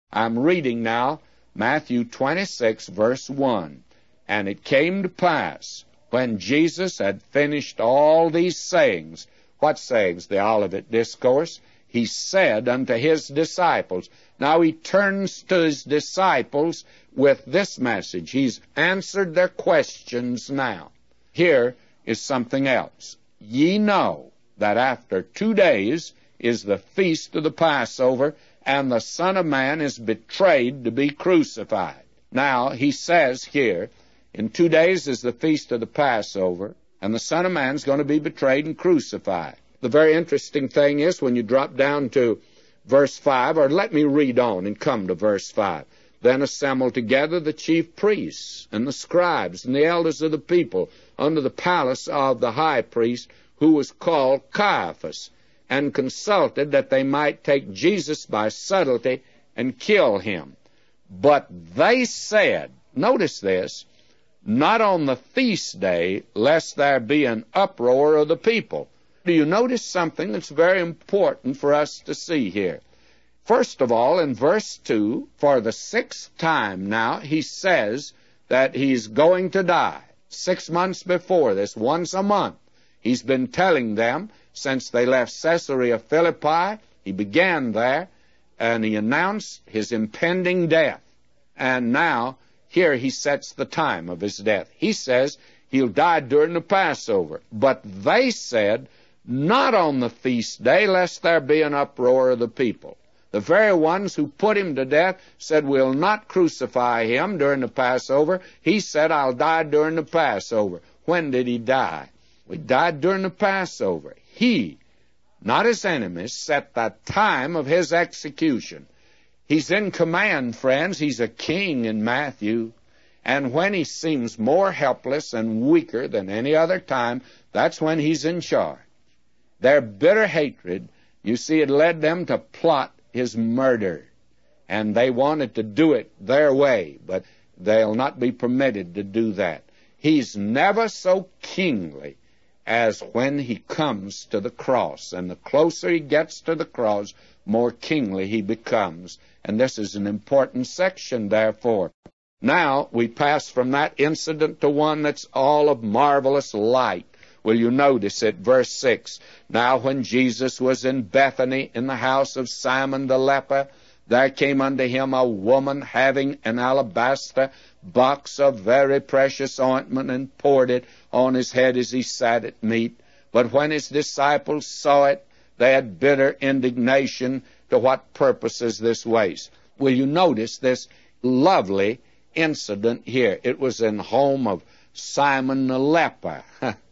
I'm reading now Matthew 26, verse 1. And it came to pass, when Jesus had finished all these sayings. What sayings? The Olivet Discourse. He said unto his disciples. Now he turns to his disciples with this message. He's answered their questions now. Here is something else. Ye know that after 2 days is the feast of the Passover, and the Son of Man is betrayed to be crucified. Now, he says here, in 2 days is the feast of the Passover, and the Son of Man is going to be betrayed and crucified. The very interesting thing is when you drop down to verse 5, or let me read on and come to verse 5. Then assembled together the chief priests and the scribes and the elders of the people under the palace of the high priest, who was called Caiaphas, and consulted that they might take Jesus by subtlety and kill him. But they said, notice this, not on the feast day, lest there be an uproar of the people. Do you notice something that's very important for us to see here? First of all, in verse 2, for the 6th time now, he says that he's going to die. 6 months before this, once a month, he's been telling them since they left Caesarea Philippi. He began there, and he announced his impending death. And now, here he sets the time of his death. He says he'll die during the Passover. But they said, not on the feast day, lest there be an uproar of the people. The very ones who put him to death said, we'll not crucify him during the Passover. He said, I'll die during the Passover. When did he die? He died during the Passover. He, not his enemies, set the time of his execution. He's in command, friends. He's a king in Matthew. And when he seems more helpless and weaker than any other time, that's when he's in charge. Their bitter hatred, you see, it led them to plot his murder. And they wanted to do it their way, but they'll not be permitted to do that. He's never so kingly as when he comes to the cross. And the closer he gets to the cross, more kingly he becomes. And this is an important section, therefore. Now we pass from that incident to one that's all of marvelous light. Will you notice it? Verse 6. Now when Jesus was in Bethany in the house of Simon the leper, there came unto him a woman having an alabaster box of very precious ointment, and poured it on his head as he sat at meat. But when his disciples saw it, they had bitter indignation. To what purpose is this waste? Will you notice this lovely incident here? It was in the home of Simon the leper.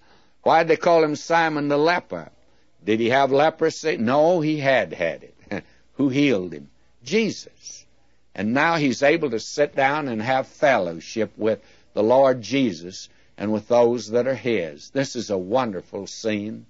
Why did they call him Simon the leper? Did he have leprosy? No, he had it. Who healed him? Jesus. And now he's able to sit down and have fellowship with the Lord Jesus and with those that are his. This is a wonderful scene.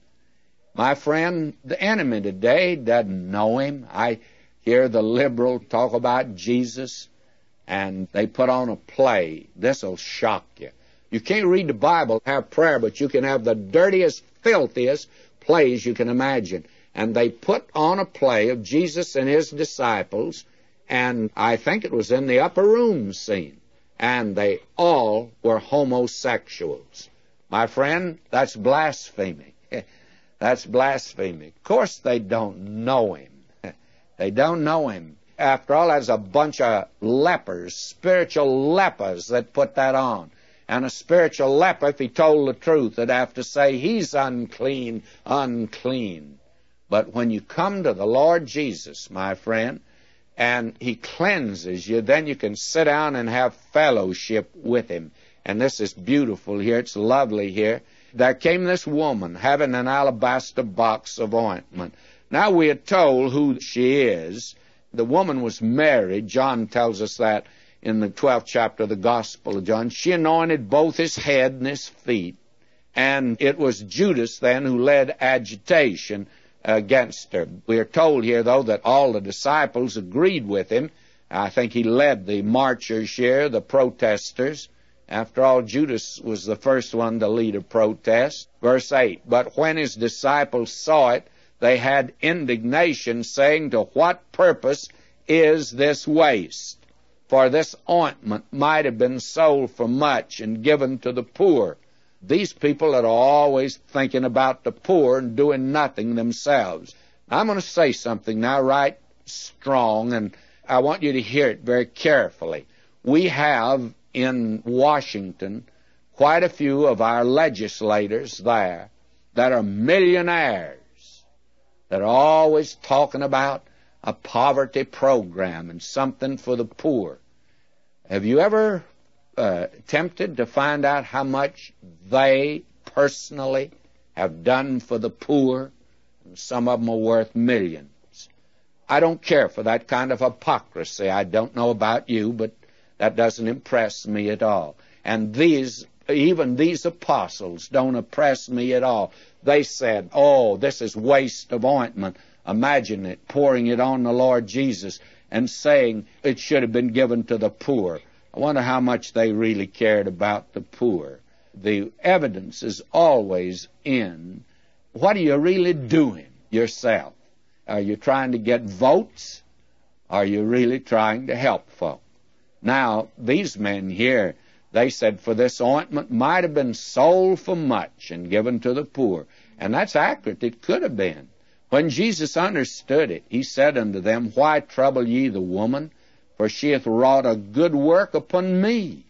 My friend, the enemy today doesn't know him. I hear the liberal talk about Jesus, and they put on a play. This will shock you. You can't read the Bible, have prayer, but you can have the dirtiest, filthiest plays you can imagine. And they put on a play of Jesus and his disciples, and I think it was in the upper room scene. And they all were homosexuals. My friend, that's blasphemy. That's blasphemy. Of course they don't know him. They don't know him. After all, that's a bunch of lepers, spiritual lepers that put that on. And a spiritual leper, if he told the truth, would have to say, he's unclean, unclean. But when you come to the Lord Jesus, my friend, and he cleanses you, then you can sit down and have fellowship with him. And this is beautiful here. It's lovely here. There came this woman having an alabaster box of ointment. Now we are told who she is. The woman was Mary. John tells us that in the 12th chapter of the Gospel of John. She anointed both his head and his feet. And it was Judas then who led agitation against her. We are told here, though, that all the disciples agreed with him. I think he led the marchers here, the protesters. After all, Judas was the first one to lead a protest. Verse 8, but when his disciples saw it, they had indignation, saying, to what purpose is this waste? For this ointment might have been sold for much and given to the poor. These people that are always thinking about the poor and doing nothing themselves. I'm going to say something now right strong, and I want you to hear it very carefully. We have in Washington quite a few of our legislators there that are millionaires, that are always talking about a poverty program and something for the poor. Have you ever attempted to find out how much they personally have done for the poor? Some of them are worth millions. I don't care for that kind of hypocrisy. I don't know about you, but that doesn't impress me at all. And even these apostles don't impress me at all. They said, oh, this is waste of ointment. Imagine it, pouring it on the Lord Jesus and saying it should have been given to the poor. I wonder how much they really cared about the poor. The evidence is always in, what are you really doing yourself? Are you trying to get votes? Are you really trying to help folk? Now, these men here, they said, for this ointment might have been sold for much and given to the poor. And that's accurate. It could have been. When Jesus understood it, he said unto them, why trouble ye the woman? For she hath wrought a good work upon me.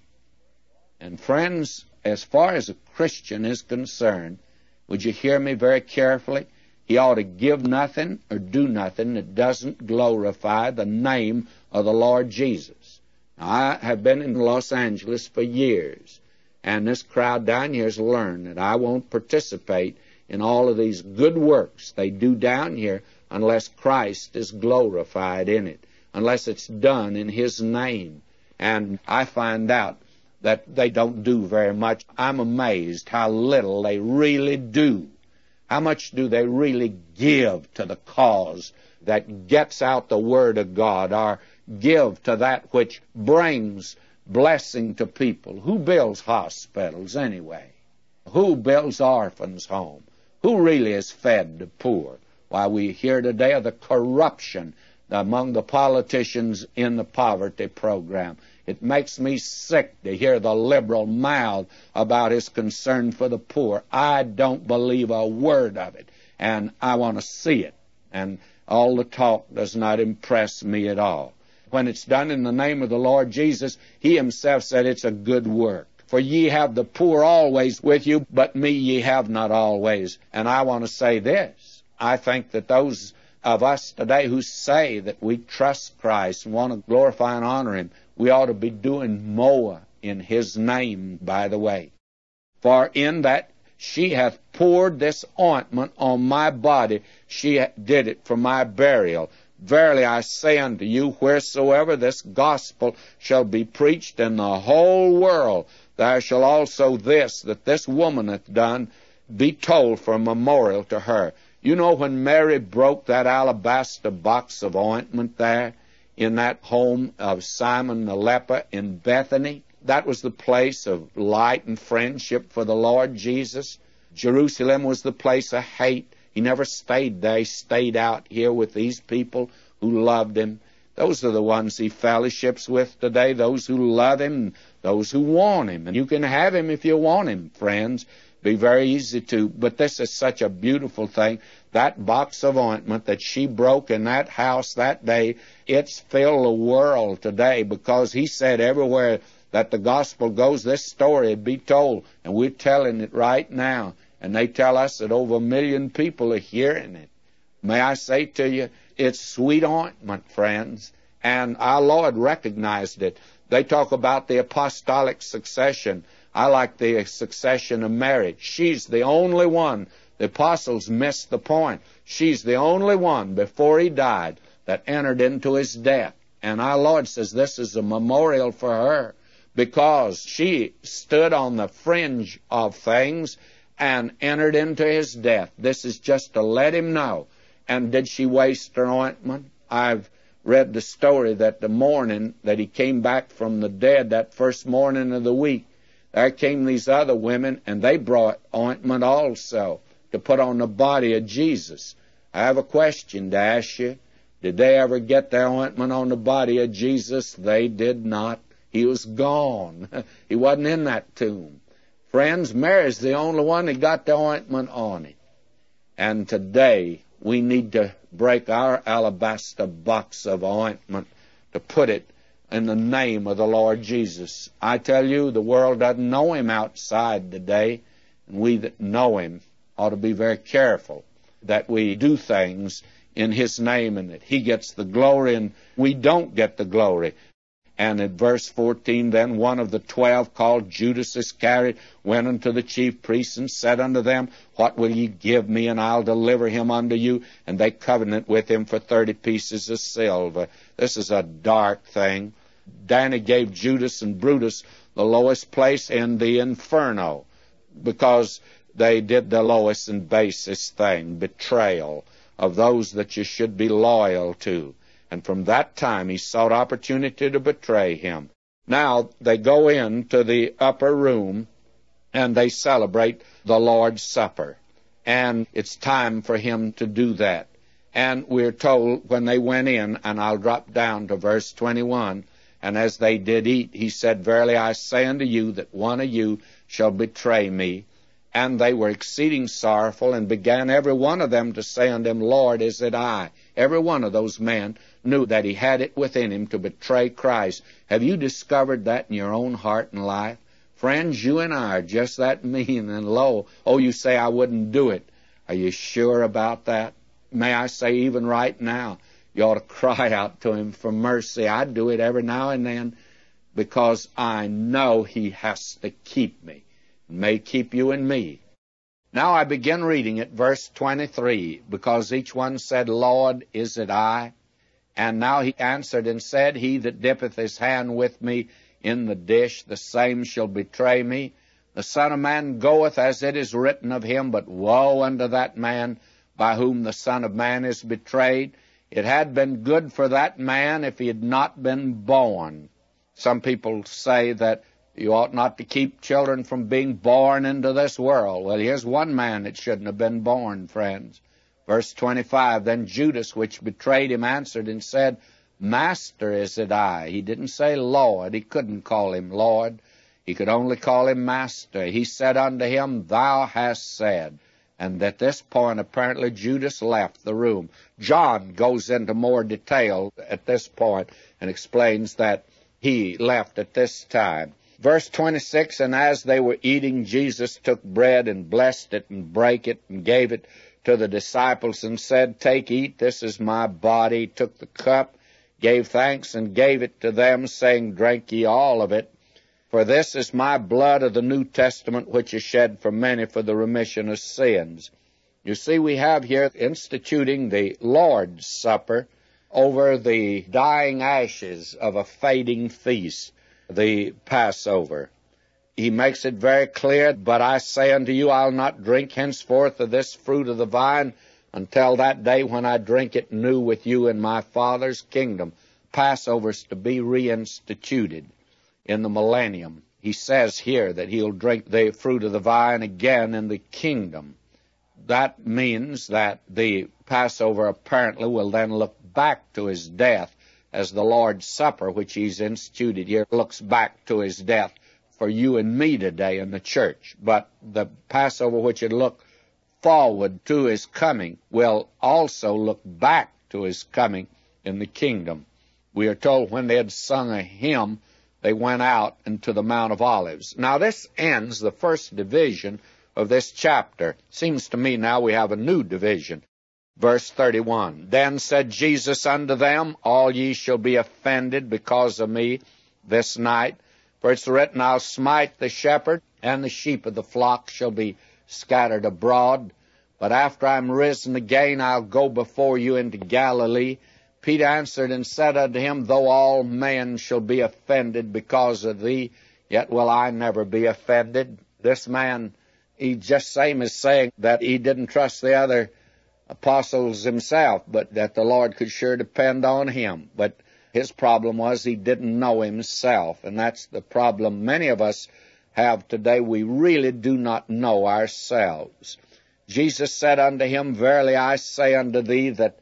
And friends, as far as a Christian is concerned, would you hear me very carefully? He ought to give nothing or do nothing that doesn't glorify the name of the Lord Jesus. Now, I have been in Los Angeles for years, and this crowd down here has learned that I won't participate in all of these good works they do down here unless Christ is glorified in it, unless it's done in His name. And I find out that they don't do very much. I'm amazed how little they really do. How much do they really give to the cause that gets out the Word of God, or give to that which brings blessing to people? Who builds hospitals anyway? Who builds orphans' homes? Who really is fed the poor? Why, we hear today of the corruption among the politicians in the poverty program. It makes me sick to hear the liberal mouth about his concern for the poor. I don't believe a word of it, and I want to see it. And all the talk does not impress me at all. When it's done in the name of the Lord Jesus, He Himself said it's a good work. For ye have the poor always with you, but me ye have not always. And I want to say this. I think that those of us today who say that we trust Christ and want to glorify and honor Him, we ought to be doing more in His name, by the way. For in that she hath poured this ointment on my body, she did it for my burial. Verily I say unto you, wheresoever this gospel shall be preached in the whole world, there shall also this, that this woman hath done, be told for a memorial to her. You know, when Mary broke that alabaster box of ointment there in that home of Simon the leper in Bethany, that was the place of light and friendship for the Lord Jesus. Jerusalem was the place of hate. He never stayed there. He stayed out here with these people who loved Him. Those are the ones He fellowships with today, those who love Him, those who want Him. And you can have Him if you want Him, friends. Be very easy to. But this is such a beautiful thing. That box of ointment that she broke in that house that day, it's filled the world today, because He said everywhere that the gospel goes, this story would be told. And we're telling it right now. And they tell us that over 1 million people are hearing it. May I say to you, it's sweet ointment, friends. And our Lord recognized it. They talk about the apostolic succession. I like the succession of Mary. She's the only one. The apostles missed the point. She's the only one before He died that entered into His death. And our Lord says this is a memorial for her, because she stood on the fringe of things and entered into His death. This is just to let Him know. And did she waste her ointment? I've read the story that the morning that He came back from the dead, that first morning of the week, there came these other women, and they brought ointment also to put on the body of Jesus. I have a question to ask you. Did they ever get the ointment on the body of Jesus? They did not. He was gone. He wasn't in that tomb. Friends, Mary's the only one that got the ointment on him. And today, we need to break our alabaster box of ointment to put it in the name of the Lord Jesus. I tell you, the world doesn't know Him outside today, and we that know Him ought to be very careful that we do things in His name and that He gets the glory and we don't get the glory. And in verse 14, then one of the 12, called Judas Iscariot, went unto the chief priests and said unto them, What will ye give me, and I'll deliver him unto you? And they covenanted with him for 30 pieces of silver. This is a dark thing. Danny gave Judas and Brutus the lowest place in the inferno because they did the lowest and basest thing, betrayal of those that you should be loyal to. And from that time he sought opportunity to betray him. Now they go into the upper room and they celebrate the Lord's Supper. And it's time for him to do that. And we're told when they went in, and I'll drop down to verse 21, and as they did eat, he said, Verily I say unto you that one of you shall betray me. And they were exceeding sorrowful, and began every one of them to say unto him, Lord, is it I? Every one of those men knew that he had it within him to betray Christ. Have you discovered that in your own heart and life? Friends, you and I are just that mean and low. Oh, you say I wouldn't do it. Are you sure about that? May I say even right now, you ought to cry out to him for mercy. I do it every now and then because I know he has to keep me. May keep you and me. Now I begin reading at verse 23, because each one said, Lord, is it I? And now he answered and said, He that dippeth his hand with me in the dish, the same shall betray me. The Son of Man goeth as it is written of him, but woe unto that man by whom the Son of Man is betrayed. It had been good for that man if he had not been born. Some people say that you ought not to keep children from being born into this world. Well, here's one man that shouldn't have been born, friends. Verse 25, Then Judas, which betrayed him, answered and said, Master, is it I? He didn't say Lord. He couldn't call him Lord. He could only call him Master. He said unto him, Thou hast said. And at this point, apparently, Judas left the room. John goes into more detail at this point and explains that he left at this time. Verse 26, And as they were eating, Jesus took bread and blessed it and brake it and gave it to the disciples and said, Take, eat, this is my body. He took the cup, gave thanks, and gave it to them, saying, Drink ye all of it. For this is my blood of the New Testament, which is shed for many for the remission of sins. You see, we have here instituting the Lord's Supper over the dying ashes of a fading feast, the Passover. He makes it very clear, But I say unto you, I'll not drink henceforth of this fruit of the vine until that day when I drink it new with you in my Father's kingdom. Passover's to be reinstituted in the millennium. He says here that he'll drink the fruit of the vine again in the kingdom. That means that the Passover apparently will then look back to his death, as the Lord's Supper, which he's instituted here, looks back to his death for you and me today in the church. But the Passover, which had looked forward to his coming, will also look back to his coming in the kingdom. We are told when they had sung a hymn, they went out into the Mount of Olives. Now this ends the first division of this chapter. Seems to me now we have a new division. Verse 31, Then said Jesus unto them, All ye shall be offended because of me this night. For it's written, I'll smite the shepherd, and the sheep of the flock shall be scattered abroad. But after I'm risen again, I'll go before you into Galilee. Peter answered and said unto him, Though all men shall be offended because of thee, yet will I never be offended. This man, he just same as saying that he didn't trust the other apostles himself, but that the Lord could sure depend on him. But his problem was he didn't know himself, and that's the problem many of us have today. We really do not know ourselves. Jesus said unto him, Verily I say unto thee, that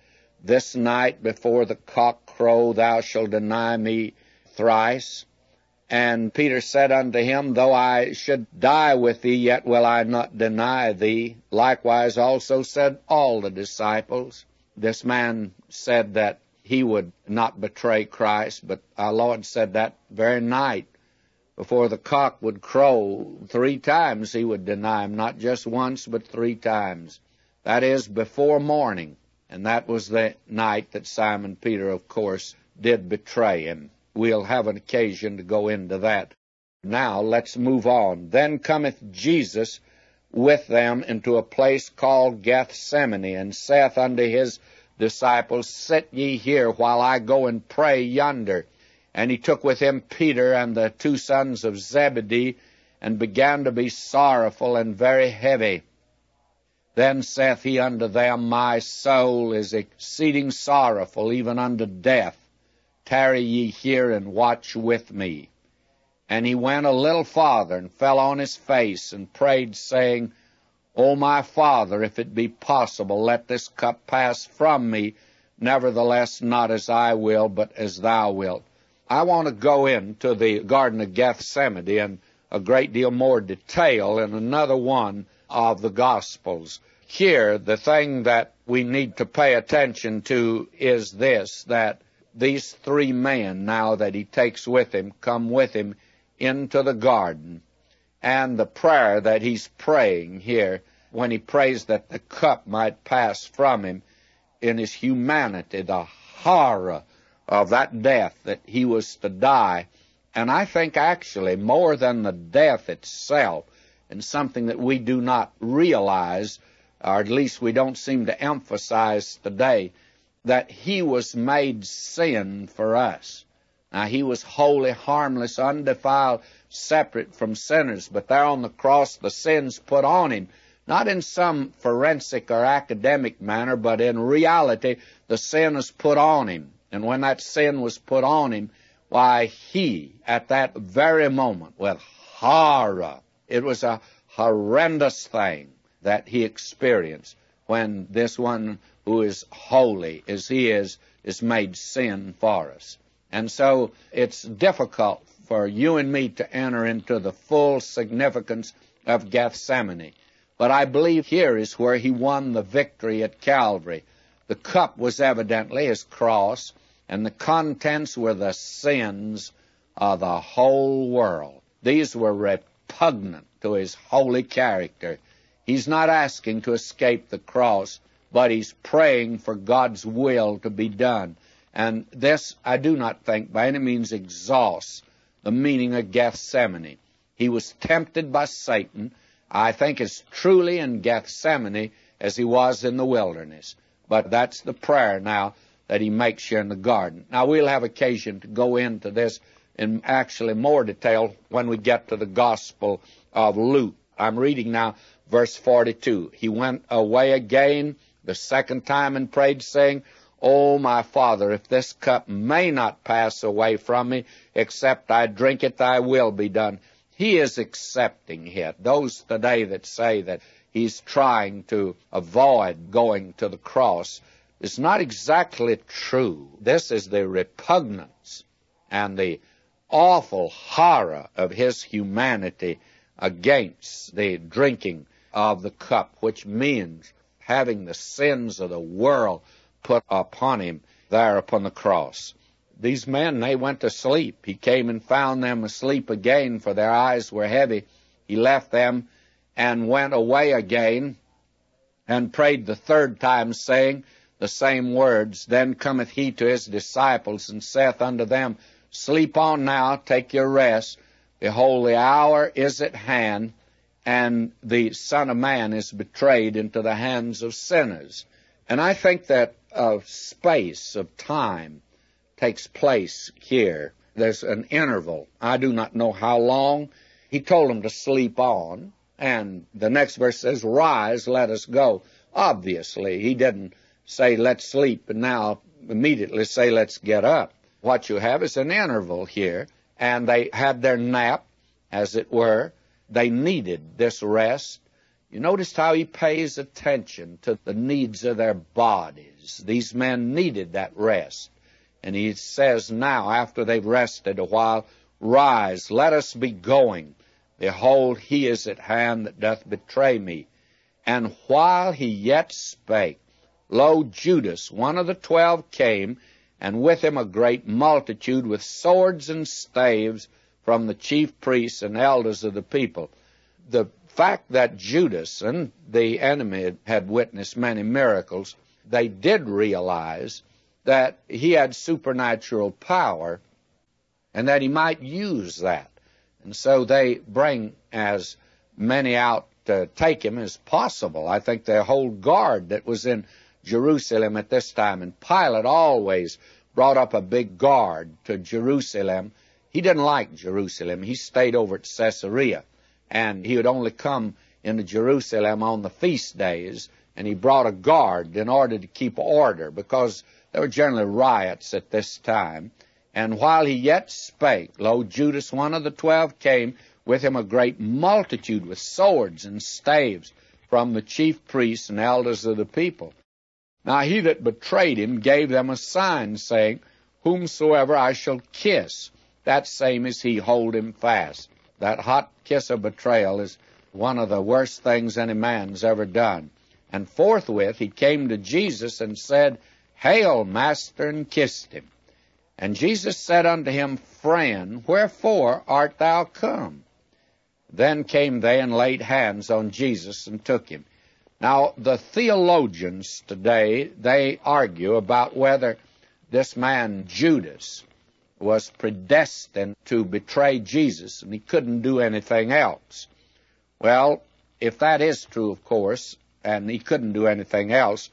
this night before the cock crow thou shalt deny me thrice. And Peter said unto him, Though I should die with thee, yet will I not deny thee. Likewise also said all the disciples. This man said that he would not betray Christ, but our Lord said that very night, before the cock would crow, 3 times he would deny him, not just once, but 3 times. That is, before morning. And that was the night that Simon Peter, of course, did betray him. We'll have an occasion to go into that. Now, let's move on. Then cometh Jesus with them into a place called Gethsemane, and saith unto his disciples, Sit ye here, while I go and pray yonder. And he took with him Peter and the 2 sons of Zebedee, and began to be sorrowful and very heavy. Then saith he unto them, My soul is exceeding sorrowful, even unto death. Tarry ye here and watch with me. And he went a little farther, and fell on his face, and prayed, saying, O my Father, if it be possible, let this cup pass from me. Nevertheless, not as I will, but as thou wilt. I want to go into the Garden of Gethsemane in a great deal more detail in another one of the Gospels. Here, the thing that we need to pay attention to is this, that these 3 men, now that he takes with him, come with him into the garden. And the prayer that he's praying here, when he prays that the cup might pass from him, in his humanity, the horror of that death that he was to die. And I think actually more than the death itself, and something that we do not realize, or at least we don't seem to emphasize today, that he was made sin for us. Now, he was holy, harmless, undefiled, separate from sinners, but there on the cross the sin's put on him, not in some forensic or academic manner, but in reality the sin is put on him. And when that sin was put on him, why, he, at that very moment, with horror, it was a horrendous thing that he experienced when this one who is holy as he is made sin for us. And so it's difficult for you and me to enter into the full significance of Gethsemane. But I believe here is where he won the victory at Calvary. The cup was evidently his cross, and the contents were the sins of the whole world. These were repugnant to his holy character. He's not asking to escape the cross, but he's praying for God's will to be done. And this, I do not think, by any means exhausts the meaning of Gethsemane. He was tempted by Satan, I think, as truly in Gethsemane as he was in the wilderness. But that's the prayer now that he makes here in the garden. Now, we'll have occasion to go into this in actually more detail when we get to the Gospel of Luke. I'm reading now verse 42. He went away again the second time and prayed, saying, O my Father, if this cup may not pass away from me, except I drink it, thy will be done. He is accepting it. Those today that say that he's trying to avoid going to the cross is not exactly true. This is the repugnance and the awful horror of his humanity against the drinking of the cup, which means having the sins of the world put upon him there upon the cross. These men, they went to sleep. He came and found them asleep again, for their eyes were heavy. He left them and went away again and prayed the third time, saying the same words. Then cometh he to his disciples and saith unto them, Sleep on now, take your rest. Behold, the hour is at hand, and the Son of Man is betrayed into the hands of sinners. And I think that a space of time takes place here. There's an interval. I do not know how long. He told them to sleep on, and the next verse says, Rise, let us go. Obviously, he didn't say, let's sleep, and now immediately say, let's get up. What you have is an interval here, and they had their nap, as it were. They needed this rest. You noticed how he pays attention to the needs of their bodies. These men needed that rest. And he says now, after they've rested a while, "Rise, let us be going. Behold, he is at hand that doth betray me." And while he yet spake, lo, Judas, one of the 12, came, and with him a great multitude with swords and staves from the chief priests and elders of the people. The fact that Judas and the enemy had witnessed many miracles, they did realize that he had supernatural power and that he might use that. And so they bring as many out to take him as possible. I think their whole guard that was in Jerusalem at this time, and Pilate always brought up a big guard to Jerusalem. He didn't like Jerusalem. He stayed over at Caesarea, and he would only come into Jerusalem on the feast days, and he brought a guard in order to keep order, because there were generally riots at this time. And while he yet spake, lo, Judas, one of the 12, came, with him a great multitude with swords and staves from the chief priests and elders of the people. Now he that betrayed him gave them a sign, saying, "Whomsoever I shall kiss, that same is he, hold him fast." That hot kiss of betrayal is one of the worst things any man's ever done. And forthwith he came to Jesus and said, "Hail, Master," and kissed him. And Jesus said unto him, "Friend, wherefore art thou come?" Then came they and laid hands on Jesus and took him. Now, the theologians today, they argue about whether this man Judas was predestined to betray Jesus, and he couldn't do anything else. Well, if that is true, of course, and he couldn't do anything else,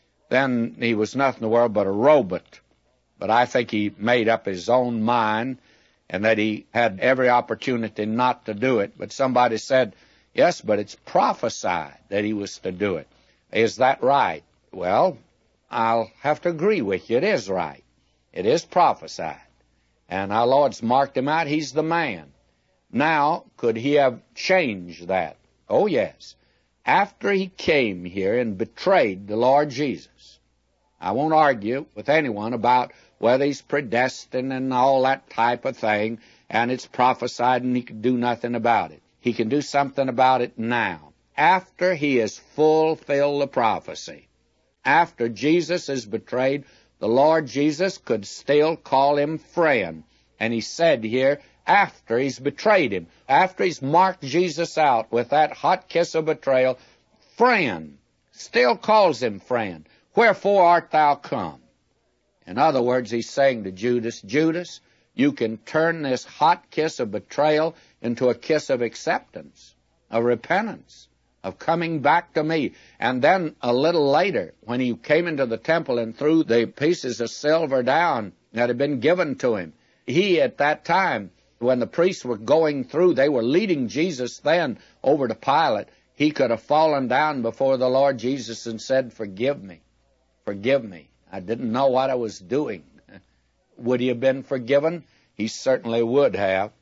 then he was nothing in the world but a robot. But I think he made up his own mind, and that he had every opportunity not to do it. But somebody said, "Yes, but it's prophesied that he was to do it." Is that right? Well, I'll have to agree with you. It is right. It is prophesied. And our Lord's marked him out. He's the man. Now, could he have changed that? Oh, yes. After he came here and betrayed the Lord Jesus. I won't argue with anyone about whether he's predestined and all that type of thing, and it's prophesied and he can do nothing about it. He can do something about it now, after he has fulfilled the prophecy. After Jesus is betrayed, the Lord Jesus could still call him friend. And he said here, after he's betrayed him, after he's marked Jesus out with that hot kiss of betrayal, friend, still calls him friend. "Wherefore art thou come?" In other words, he's saying to Judas, "Judas, you can turn this hot kiss of betrayal into a kiss of acceptance, of repentance, of coming back to me." And then a little later, when he came into the temple and threw the pieces of silver down that had been given to him, he at that time, when the priests were going through, they were leading Jesus then over to Pilate. He could have fallen down before the Lord Jesus and said, "Forgive me, forgive me. I didn't know what I was doing." Would he have been forgiven? He certainly would have.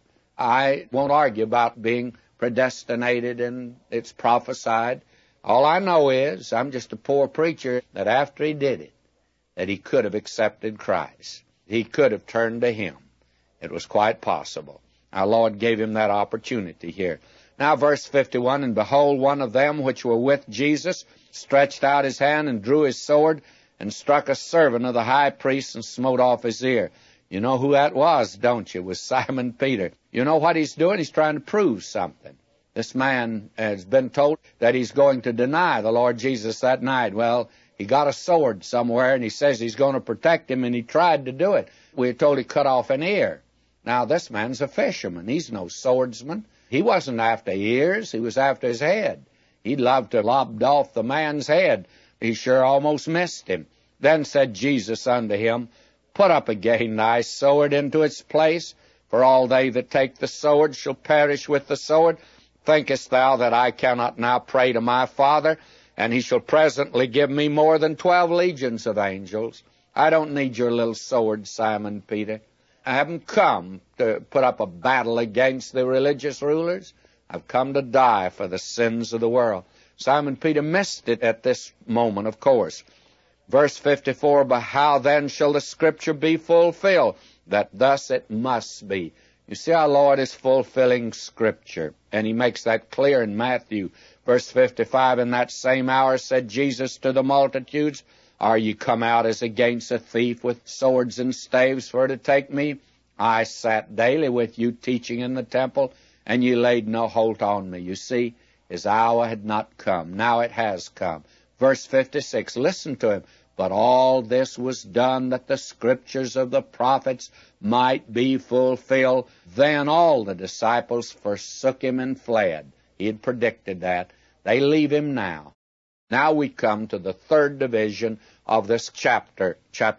I won't argue about being predestinated and it's prophesied. All I know is, I'm just a poor preacher, that after he did it, that he could have accepted Christ. He could have turned to him. It was quite possible. Our Lord gave him that opportunity here. Now, verse 51, "And behold, one of them which were with Jesus stretched out his hand and drew his sword, and struck a servant of the high priest and smote off his ear." You know who that was, don't you? It was Simon Peter. You know what he's doing? He's trying to prove something. This man has been told that he's going to deny the Lord Jesus that night. Well, he got a sword somewhere, and he says he's going to protect him, and he tried to do it. We're told he cut off an ear. Now, this man's a fisherman. He's no swordsman. He wasn't after ears. He was after his head. He'd love to lobbed off the man's head. He sure almost missed him. Then said Jesus unto him, "Put up again thy sword into its place, for all they that take the sword shall perish with the sword. Thinkest thou that I cannot now pray to my Father, and he shall presently give me more than 12 legions of angels? I don't need your little sword, Simon Peter. I haven't come to put up a battle against the religious rulers. I've come to die for the sins of the world." Simon Peter missed it at this moment, of course. Verse 54, but how then shall the Scripture be fulfilled, that thus it must be? You see, our Lord is fulfilling Scripture, and He makes that clear in Matthew. Verse 55, in that same hour said Jesus to the multitudes, are ye come out as against a thief with swords and staves for to take me? I sat daily with you teaching in the temple, and ye laid no hold on me. You see, His hour had not come. Now it has come. Verse 56, listen to him. But all this was done that the Scriptures of the prophets might be fulfilled. Then all the disciples forsook Him and fled. He had predicted that. They leave Him now. Now we come to the third division of this chapter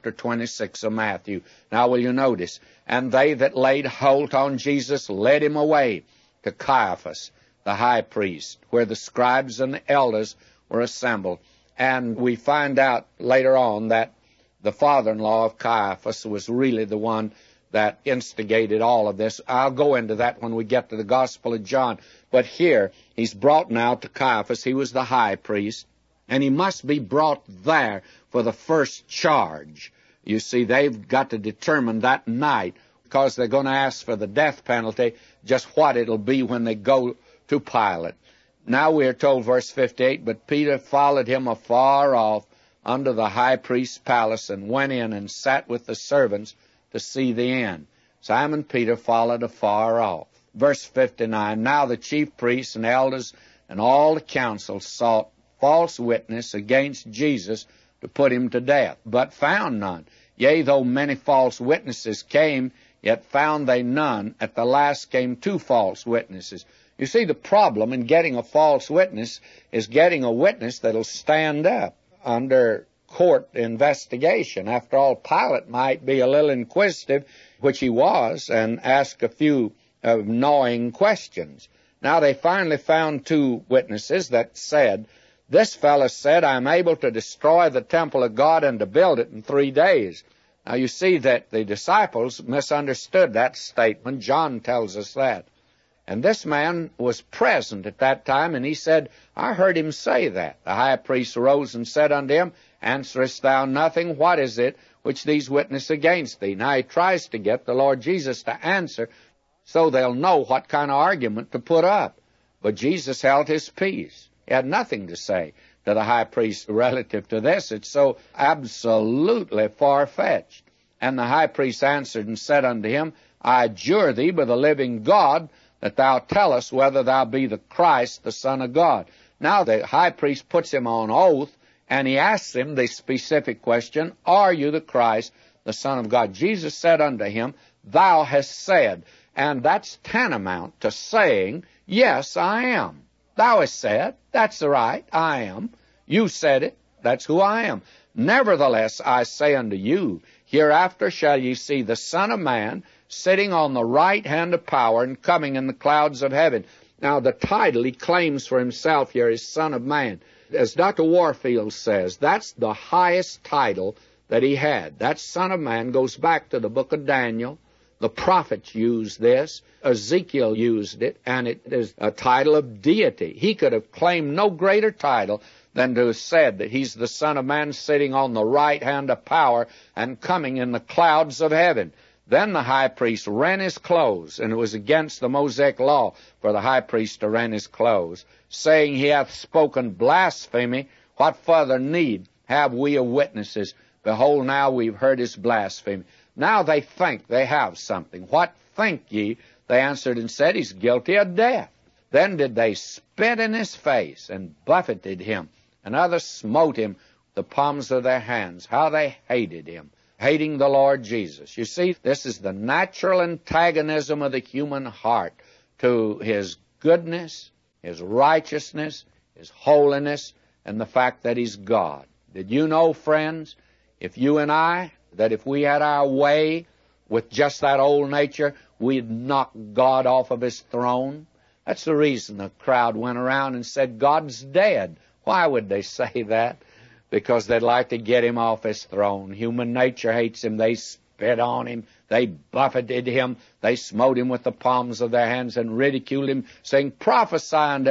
26 of Matthew. Now will you notice, and they that laid hold on Jesus led Him away to Caiaphas, the high priest, where the scribes and the elders were assembled. And we find out later on that the father-in-law of Caiaphas was really the one that instigated all of this. I'll go into that when we get to the Gospel of John. But here, he's brought now to Caiaphas. He was the high priest, and he must be brought there for the first charge. You see, they've got to determine that night, because they're going to ask for the death penalty, just what it'll be when they go to Pilate. Now we are told, verse 58, but Peter followed him afar off under the high priest's palace and went in and sat with the servants to see the end. Simon Peter followed afar off. Verse 59, now the chief priests and elders and all the council sought false witness against Jesus to put him to death, but found none. Yea, though many false witnesses came, yet found they none. At the last came 2 false witnesses. You see, the problem in getting a false witness is getting a witness that'll stand up under court investigation. After all, Pilate might be a little inquisitive, which he was, and ask a few gnawing questions. Now they finally found 2 witnesses that said, this fellow said, I'm able to destroy the temple of God and to build it in 3 days. Now you see that the disciples misunderstood that statement. John tells us that. And this man was present at that time, and he said, I heard him say that. The high priest arose and said unto him, answerest thou nothing? What is it which these witness against thee? Now he tries to get the Lord Jesus to answer so they'll know what kind of argument to put up. But Jesus held his peace. He had nothing to say to the high priest relative to this. It's so absolutely far-fetched. And the high priest answered and said unto him, I adjure thee by the living God, that thou tell us whether thou be the Christ, the Son of God. Now the high priest puts him on oath, and he asks him the specific question, are you the Christ, the Son of God? Jesus said unto him, thou hast said. And that's tantamount to saying, yes, I am. Thou hast said, that's right, I am. You said it, that's who I am. Nevertheless, I say unto you, hereafter shall ye see the Son of Man sitting on the right hand of power and coming in the clouds of heaven. Now, the title he claims for himself here is Son of Man. As Dr. Warfield says, that's the highest title that he had. That Son of Man goes back to the book of Daniel. The prophets used this. Ezekiel used it, and it is a title of deity. He could have claimed no greater title than to have said that he's the Son of Man sitting on the right hand of power and coming in the clouds of heaven. Then the high priest rent his clothes, and it was against the Mosaic law for the high priest to rent his clothes, saying, he hath spoken blasphemy. What further need have we of witnesses? Behold, now we've heard his blasphemy. Now they think they have something. What think ye? They answered and said, he's guilty of death. Then did they spit in his face and buffeted him, and others smote him with the palms of their hands. How they hated him, hating the Lord Jesus. You see, this is the natural antagonism of the human heart to his goodness, his righteousness, his holiness, and the fact that he's God. Did you know, friends, if you and I, that if we had our way with just that old nature, we'd knock God off of his throne? That's the reason the crowd went around and said, God's dead. Why would they say that? Because they'd like to get him off his throne. Human nature hates him. They spit on him. They buffeted him. They smote him with the palms of their hands and ridiculed him, saying, prophesy unto us,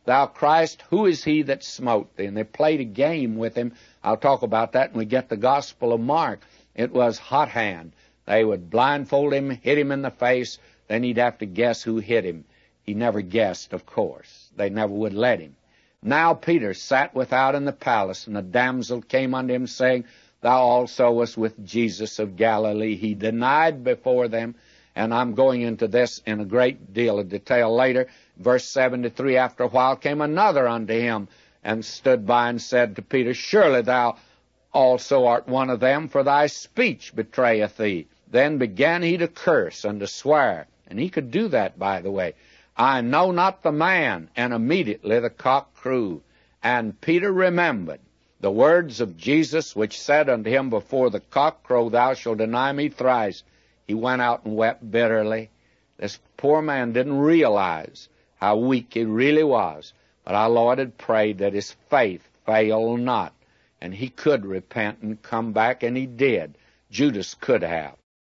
thou Christ, who is he that smote thee? And they played a game with him. I'll talk about that when we get the Gospel of Mark. It was hot hand. They would blindfold him, hit him in the face, then he'd have to guess who hit him. He never guessed, of course. They never would let him. Now Peter sat without in the palace, and a damsel came unto him, saying, Thou also wast with Jesus of Galilee. He denied before them, and I'm going into this in a great deal of detail later. Verse 73, after a while came another unto him, and stood by and said to Peter, Surely thou also art one of them, for thy speech betrayeth thee. Then began he to curse and to swear, and he could do that, by the way. I know not the man. And immediately the cock crew. And Peter remembered the words of Jesus, which said unto him, Before the cock crow, thou shalt deny me thrice. He went out and wept bitterly. This poor man didn't realize how weak he really was. But our Lord had prayed that his faith fail not. And he could repent and come back, and he did. Judas could have.